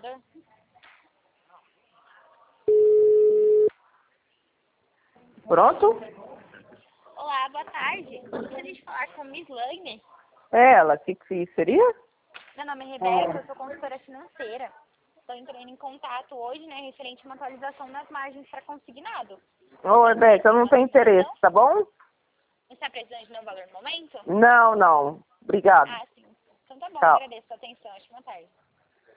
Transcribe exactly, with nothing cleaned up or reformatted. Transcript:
computador. Pronto? Olá, boa tarde. Gostaria de falar com a Miss Laine. É ela, o que que seria? Meu nome é Rebeca, eu sou consultora financeira. Estou entrando em contato hoje, né, referente a uma atualização nas margens para consignado. Ô, Rebeca, eu não tenho interesse, tá bom? Você está precisando de novo valor no momento? Não, não. Obrigado. Ah, sim. Então tá bom, Tchau. agradeço a sua atenção. Ótima tarde.